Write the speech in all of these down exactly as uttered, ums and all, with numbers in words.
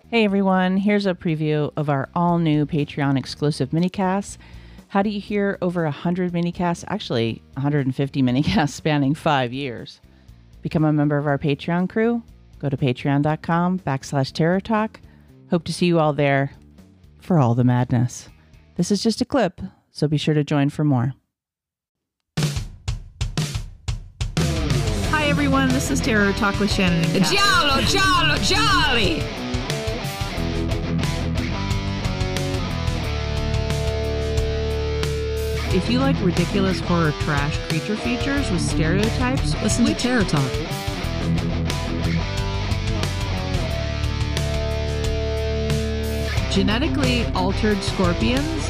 Hey everyone, here's a preview of our all-new Patreon exclusive minicasts. How do you hear over one hundred minicasts, actually one hundred fifty minicasts spanning five years? Become a member of our Patreon crew. Go to patreon.com backslash terror talk. Hope to see you all there for all the madness. This is just a clip, so be sure to join for more. Hi everyone, this is Terror Talk with Shannon and Kat. Giallo, giallo, jolly! If you like ridiculous horror trash creature features with stereotypes, Listen to Terror Talk. genetically altered scorpions,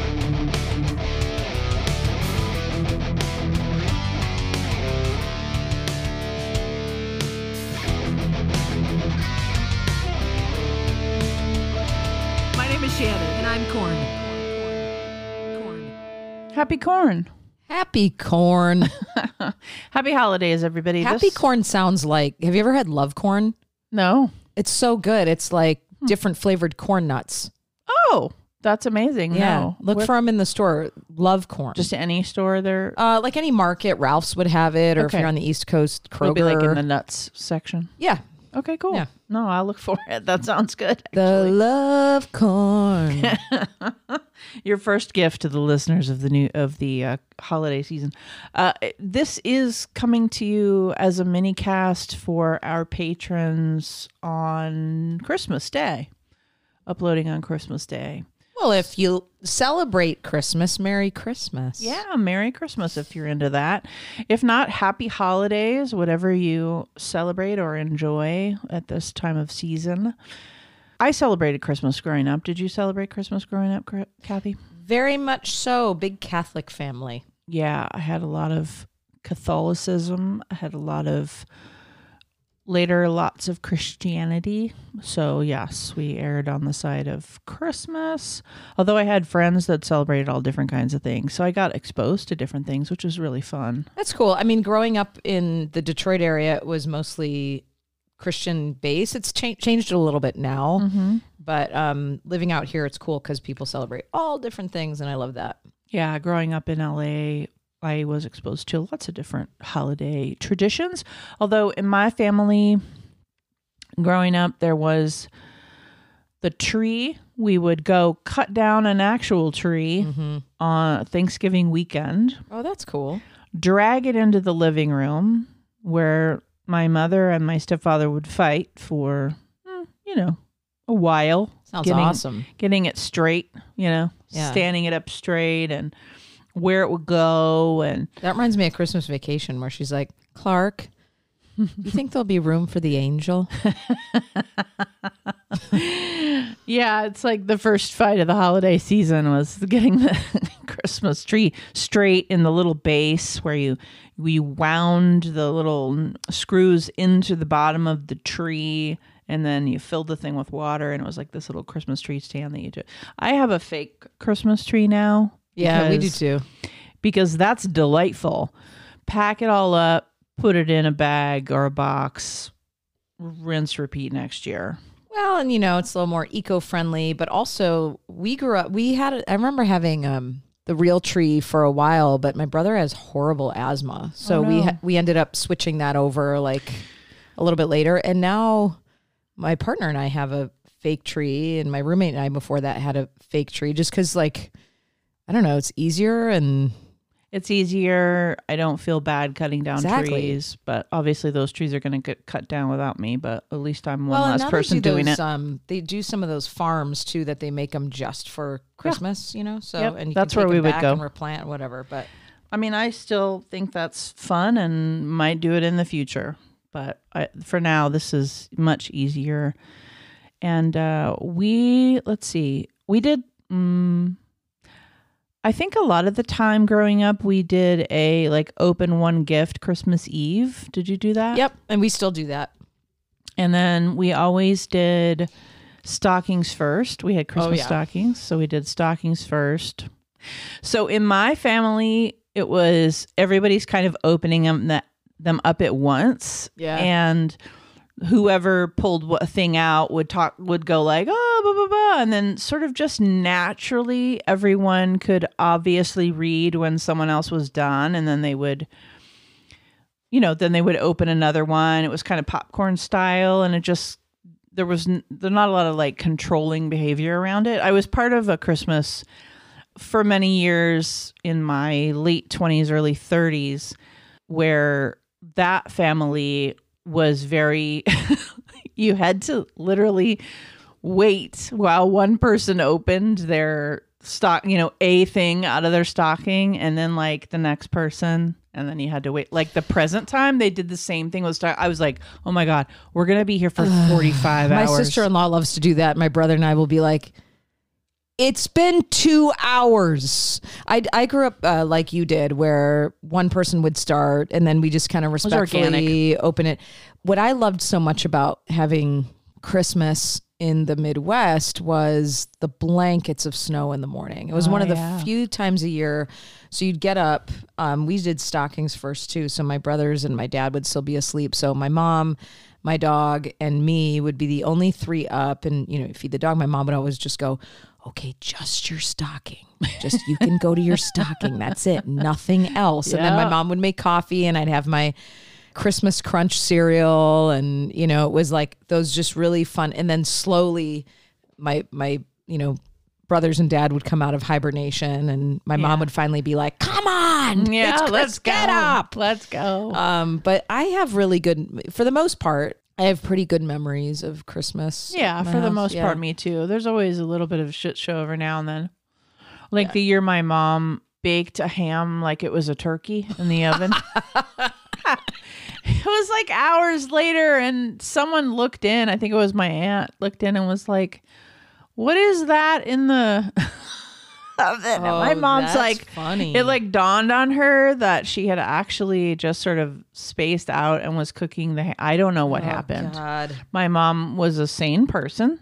my name is Shannon. And I'm Corn. Corn. Happy corn. Happy corn. Happy holidays, everybody. Happy This- corn sounds like, have you ever had love corn? No. It's so good. It's like different flavored corn nuts. Oh, that's amazing. Yeah. No. Look Where- for them in the store. Love corn. just any store there. uh, like any market, Ralph's would have it, or Okay. if you're on the East Coast, It'll Kroger. be like in the nuts section. yeah. Okay, cool. Yeah. No, I'll look for it. That sounds good. The actually. love corn. Your first gift to the listeners of the new of the uh, holiday season. Uh, this is coming to you as a mini cast for our patrons on Christmas Day, uploading on Christmas Day. Well, if you celebrate Christmas, Merry Christmas. Yeah, Merry Christmas if you're into that. If not, Happy Holidays, whatever you celebrate or enjoy at this time of season. I celebrated Christmas growing up. Did you celebrate Christmas growing up, Kathy? Very much so. Big Catholic family. Yeah, I had a lot of Catholicism. I had a lot of, later, lots of Christianity. So, yes, we erred on the side of Christmas. Although I had friends that celebrated all different kinds of things. So I got exposed to different things, which was really fun. That's cool. I mean, growing up in the Detroit area, it was mostly Christian base. It's cha- changed a little bit now, Mm-hmm. but um, living out here, it's cool because people celebrate all different things, and I love that. Yeah, growing up in L A, I was exposed to lots of different holiday traditions. Although in my family, growing up, there was the tree. We would go cut down an actual tree Mm-hmm. on Thanksgiving weekend, Oh, that's cool. drag it into the living room where my mother and my stepfather would fight for, mm, you know, a while. Sounds Getting- awesome. Getting it straight, you know, Yeah. standing it up straight and where it would go. And That reminds me of Christmas Vacation, where she's like, Clark, you think there'll be room for the angel? yeah, it's like the first fight of the holiday season was getting the Christmas tree straight in the little base where you we wound the little screws into the bottom of the tree, and then you filled the thing with water, and it was like this little Christmas tree stand that you do. I have a fake Christmas tree now. Yeah, we do because- too. Because that's delightful. Pack it all up, put it in a bag or a box, rinse, repeat next year. Well, and you know, it's a little more eco-friendly, but also we grew up, we had, I remember having um, the real tree for a while, but my brother has horrible asthma. So Oh, we, no. ha- we ended up switching that over like a little bit later. And now my partner and I have a fake tree, and my roommate and I before that had a fake tree, just because like, I don't know, it's easier and It's easier. I don't feel bad cutting down Exactly. trees, but obviously those trees are going to get cut down without me, but at least I'm one well, and less now person they do doing those, it. Um, they do some of those farms too that they make them just for Christmas, you know. So Yep, and you that's can where take we them would back go. and replant whatever. But I mean, I still think that's fun and might do it in the future, but I, for now, this is much easier. And uh, we, let's see, we did, um, I think a lot of the time growing up, we did a like open one gift Christmas Eve. Did you do that? yep, and we still do that. And then we always did stockings first. We had Christmas yeah. stockings. So we did stockings first. So in my family, it was everybody's kind of opening them, that, them up at once. Yeah. And whoever pulled a thing out would talk, would go like, oh, blah, blah, blah. And then sort of just naturally, everyone could obviously read when someone else was done. And then they would, you know, then they would open another one. It was kind of popcorn style. And it just, there was n- there's not a lot of like controlling behavior around it. I was part of a Christmas for many years in my late twenties, early thirties, where that family was very, you had to literally wait while one person opened their stock, you know, a thing out of their stocking, and then like the next person, and then you had to wait. Like the present time, they did the same thing. Was I was like, oh my God, we're going to be here for forty-five my hours. My sister-in-law loves to do that. My brother and I will be like, it's been two hours. I, I grew up uh, like you did, where one person would start and then we just kind of respectfully open it. What I loved so much about having Christmas in the Midwest was the blankets of snow in the morning. It was oh, one of the yeah. few times a year. So you'd get up. Um, we did stockings first too. So my brothers and my dad would still be asleep. So my mom, my dog, and me would be the only three up. And, you know, feed the dog. My mom would always just go, okay, just your stocking. Just, you can go to your stocking. That's it. Nothing else. Yeah. And then my mom would make coffee and I'd have my Christmas Crunch cereal. And, you know, it was like those just really fun. And then slowly my, my, you know, brothers and dad would come out of hibernation and my yeah. mom would finally be like, come on, yeah, it's, let's get go. up. Let's go. Um, but I have really good, for the most part, I have pretty good memories of Christmas. Yeah, for house. the most yeah. part, me too. There's always a little bit of a shit show every now and then. Like yeah. the year my mom baked a ham like it was a turkey in the oven. It was like hours later and someone looked in. I think it was my aunt looked in and was like, what is that in the oven? Oh, my mom's that's like, funny. It like dawned on her that she had actually just sort of spaced out and was cooking the, ha- I don't know what oh, happened. God. My mom was a sane person.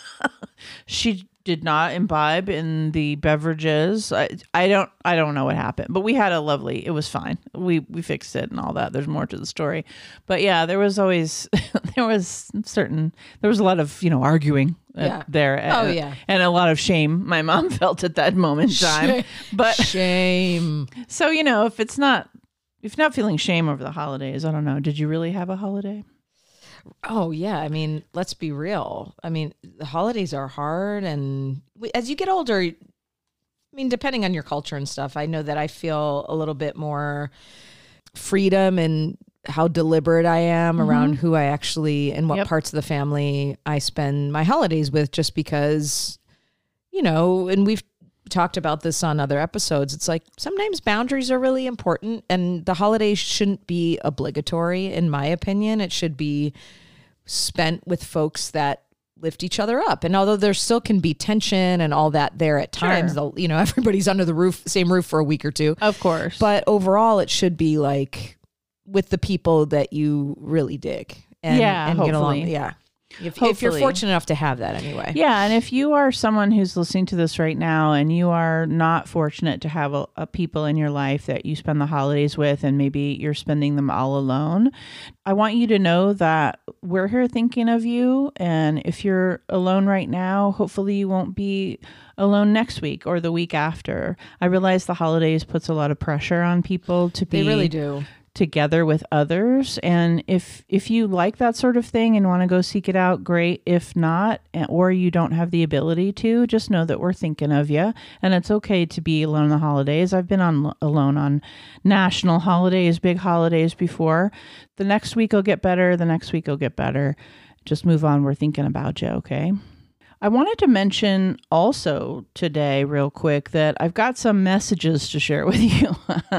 She did not imbibe in the beverages. I, I don't I don't know what happened, but we had a lovely, it was fine. We we fixed it and all that. There's more to the story. But yeah, there was always, there was certain, there was a lot of, you know, arguing uh, Yeah. there. Oh, uh, yeah. And a lot of shame my mom felt at that moment in time. Shame. But Shame. so, you know, if it's not, if you're not feeling shame over the holidays, I don't know. Did you really have a holiday? Oh, yeah. I mean, let's be real. I mean, the holidays are hard. And we, as you get older, I mean, depending on your culture and stuff, I know that I feel a little bit more freedom and how deliberate I am mm-hmm. around who I actually and what yep. parts of the family I spend my holidays with, just because, you know, and we've talked about this on other episodes. It's like sometimes boundaries are really important and the holidays shouldn't be obligatory. In my opinion, it should be spent with folks that lift each other up. And although there still can be tension and all that there at times, sure. you know, everybody's under the roof, same roof for a week or two. Of course. But overall, it should be like with the people that you really dig and, yeah, and get along. hopefully. Yeah. If, Hopefully. if you're fortunate enough to have that anyway. Yeah. And if you are someone who's listening to this right now and you are not fortunate to have a, a people in your life that you spend the holidays with and maybe you're spending them all alone, I want you to know that we're here thinking of you. And if you're alone right now, hopefully you won't be alone next week or the week after. I realize the holidays puts a lot of pressure on people to be They really do. together with others. And if if you like that sort of thing and want to go seek it out, great. If not, or you don't have the ability to, just know that we're thinking of you. And it's okay to be alone on the holidays. I've been on alone on national holidays, big holidays before. The next week will get better. The next week will get better. Just move on. We're thinking about you, okay? I wanted to mention also today real quick that I've got some messages to share with you.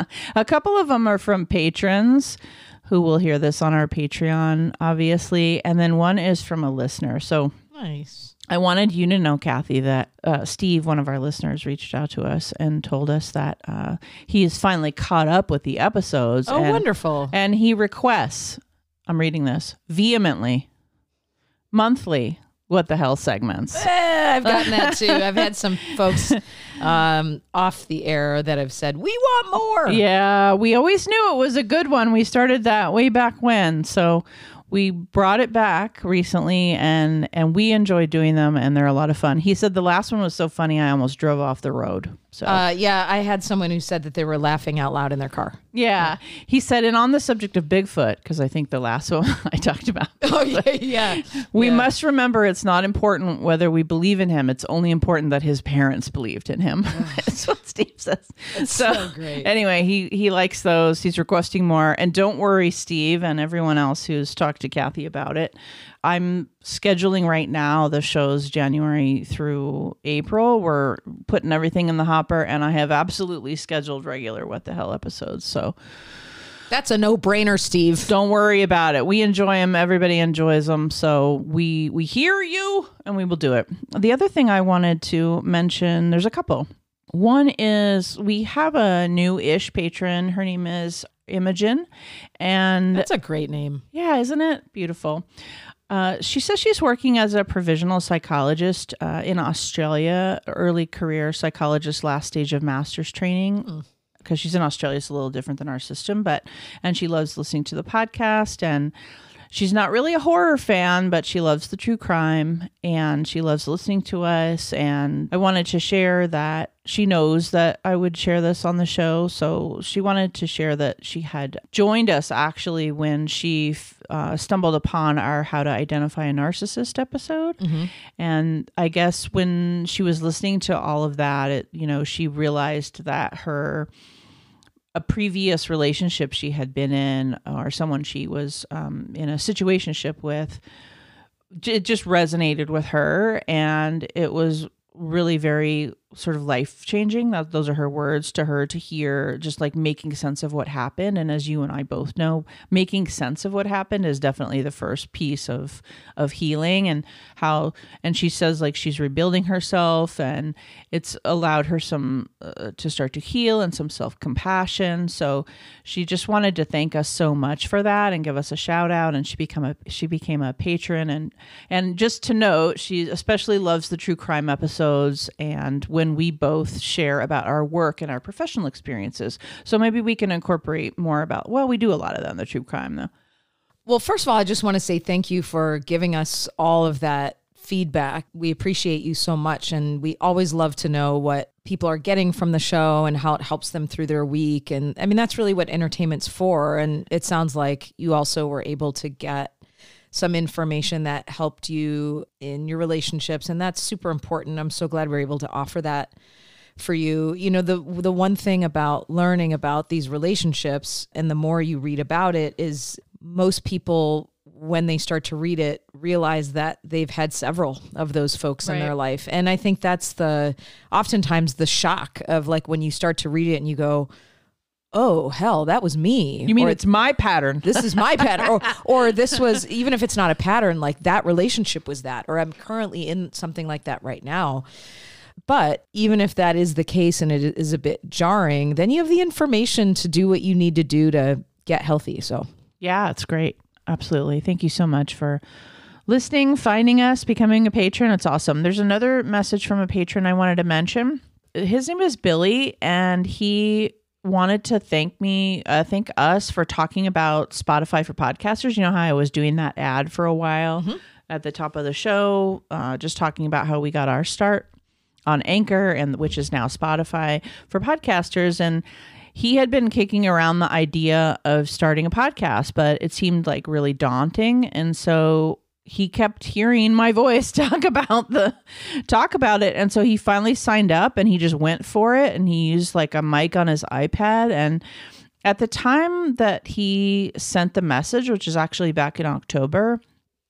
A couple of them are from patrons who will hear this on our Patreon, obviously. And then one is from a listener. So nice. I wanted you to know, Kathy, that uh, Steve, one of our listeners, reached out to us and told us that uh, he is finally caught up with the episodes. Oh, and, wonderful. And he requests, I'm reading this, vehemently, monthly, what the hell segments. Eh, I've gotten that too. I've had some folks um, off the air that have said, we want more. Yeah, we always knew it was a good one. We started that way back when. So we brought it back recently, and and we enjoyed doing them, and they're a lot of fun. He said the last one was so funny I almost drove off the road. So uh, yeah, I had someone who said that they were laughing out loud in their car. Yeah, he said, and on the subject of Bigfoot, because I think the last one I talked about. Oh yeah, yeah. We yeah. must remember it's not important whether we believe in him. It's only important that his parents believed in him. That's what Steve says. That's so, so great. Anyway, he he likes those. He's requesting more, and don't worry, Steve, and everyone else who's talked to Kathy about it. I'm scheduling right now the shows January through April. We're putting everything in the hopper, and I have absolutely scheduled regular What the Hell episodes. So that's a no-brainer, Steve. Don't worry about it. We enjoy them. Everybody enjoys them. So we we hear you, and we will do it. The other thing I wanted to mention, there's a couple. One is we have a new-ish patron. Her name is Imogen, and that's a great name. Yeah, isn't it beautiful? Uh, she says she's working as a provisional psychologist uh, in Australia, early career psychologist, last stage of master's training. Because mm. she's in Australia, it's a little different than our system, but and she loves listening to the podcast, and she's not really a horror fan, but she loves the true crime, and she loves listening to us. And I wanted to share that she knows that I would share this on the show. So she wanted to share that she had joined us actually when she uh, stumbled upon our How to Identify a Narcissist episode. Mm-hmm. And I guess when she was listening to all of that, it, you know, she realized that her a previous relationship she had been in, or someone she was um, in a situationship with, it just resonated with her, and it was really very sort of life-changing. That those are her words to her, to hear just like making sense of what happened. And as you and I both know, making sense of what happened is definitely the first piece of of healing. And how, and she says like she's rebuilding herself, and it's allowed her some uh, to start to heal and some self-compassion. So she just wanted to thank us so much for that and give us a shout out. And she become a she became a patron. And and just to note, she especially loves the true crime episodes, and when we both share about our work and our professional experiences. So maybe we can incorporate more about, well, we do a lot of that in the true crime though. Well, first of all, I just want to say thank you for giving us all of that feedback. We appreciate you so much. And we always love to know what people are getting from the show and how it helps them through their week. And I mean, that's really what entertainment's for. And it sounds like you also were able to get some information that helped you in your relationships. And that's super important. I'm so glad we're able to offer that for you. You know, the the one thing about learning about these relationships, and the more you read about it, is most people, when they start to read it, realize that they've had several of those folks right. in their life. And I think that's the, oftentimes the shock of like when you start to read it and you go, oh, hell, that was me. You mean or, it's my pattern? This is my pattern. Or, or this was, even if it's not a pattern, like that relationship was that, or I'm currently in something like that right now. But even if that is the case and it is a bit jarring, then you have the information to do what you need to do to get healthy. So yeah, it's great. Absolutely. Thank you so much for listening, finding us, becoming a patron. It's awesome. There's another message from a patron I wanted to mention. His name is Billy, and he wanted to thank me, uh, thank us for talking about Spotify for podcasters. You know how I was doing that ad for a while mm-hmm. at the top of the show, uh, just talking about how we got our start on Anchor, and which is now Spotify for podcasters. And he had been kicking around the idea of starting a podcast, but it seemed like really daunting. And so he kept hearing my voice talk about the talk about it. And so he finally signed up, and he just went for it, and he used like a mic on his iPad. And at the time that he sent the message, which is actually back in October,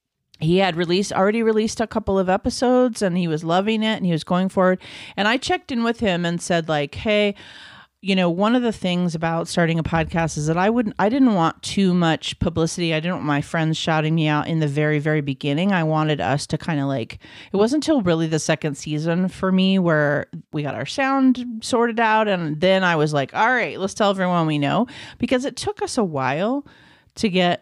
he had released already released a couple of episodes, and he was loving it, and he was going forward. And I checked in with him and said like, hey, you know, one of the things about starting a podcast is that I wouldn't, I didn't want too much publicity. I didn't want my friends shouting me out in the very, very beginning. I wanted us to kind of like, it wasn't until really the second season for me where we got our sound sorted out. And then I was like, all right, let's tell everyone we know, because it took us a while to get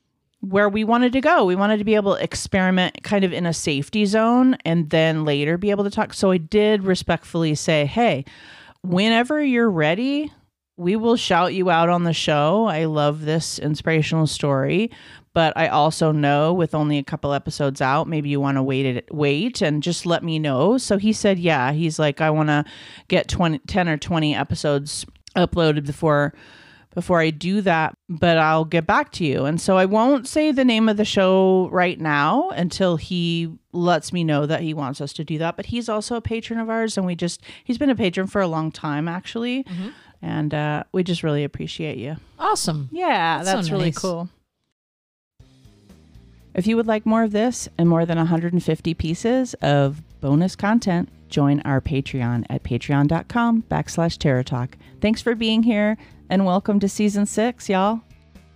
where we wanted to go. We wanted to be able to experiment kind of in a safety zone, and then later be able to talk. So I did respectfully say, hey, whenever you're ready, we will shout you out on the show. I love this inspirational story, But I also know with only a couple episodes out, maybe you want to wait it, wait and just let me know. So he said, yeah, he's like, I want to get twenty, ten or twenty episodes uploaded before before I do that, but I'll get back to you. And so I won't say the name of the show right now until he lets me know that he wants us to do that. But he's also a patron of ours, and we just, he's been a patron for a long time, actually. Mm-hmm. And uh, we just really appreciate you. Awesome. Yeah, that's, that's so really nice. cool. If you would like more of this and more than one hundred fifty pieces of bonus content, join our Patreon at patreon.com backslash Terror Talk. Thanks for being here, and welcome to season six, y'all.